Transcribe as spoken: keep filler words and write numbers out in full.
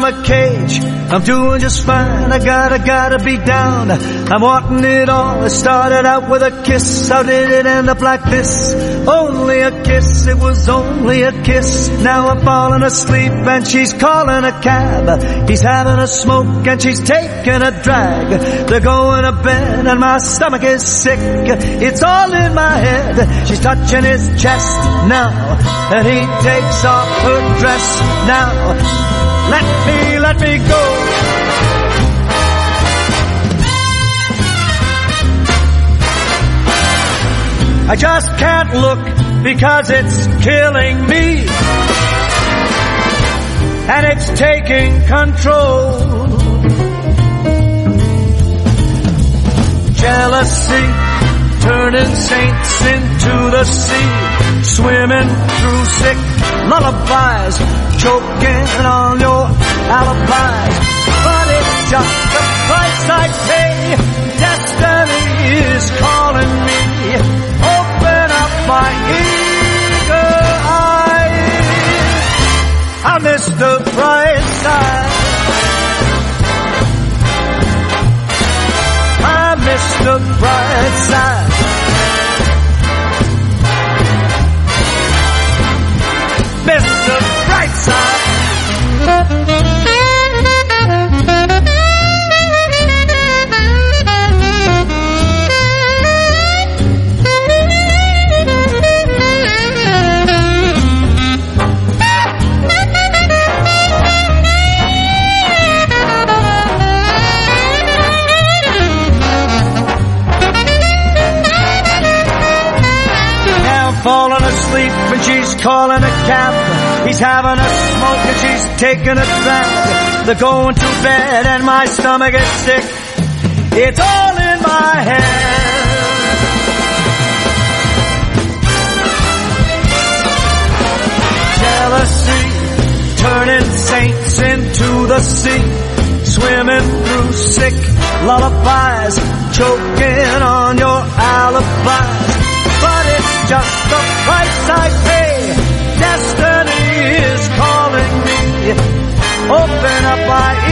a cage. I'm doing just fine, I gotta, gotta be down. I'm wanting it all. It started out with a kiss. How did it end up like this? Only a kiss, it was only a kiss. Now I'm falling asleep and she's calling a cab. He's having a smoke and she's taking a drag. They're going to bed and my stomach is sick. It's all in my head. She's touching his chest now, and he takes off her dress now. Let me, let me go. I just can't look because it's killing me, and it's taking control. Jealousy turning saints into the sea, swimming through sick lullabies, choking on your alibis. But it's just the price I pay. Destiny is calling me. Open up my eager eyes. I miss the bright side. I miss the bright side. Miss the bright side. Falling asleep and she's calling a cab. He's having a smoke and she's taking a drag. They're going to bed and my stomach is sick. It's all in my head. Jealousy turning saints into the sea, swimming through sick lullabies, choking on your alibis. But it's just the price I pay. Destiny is calling me. Open up my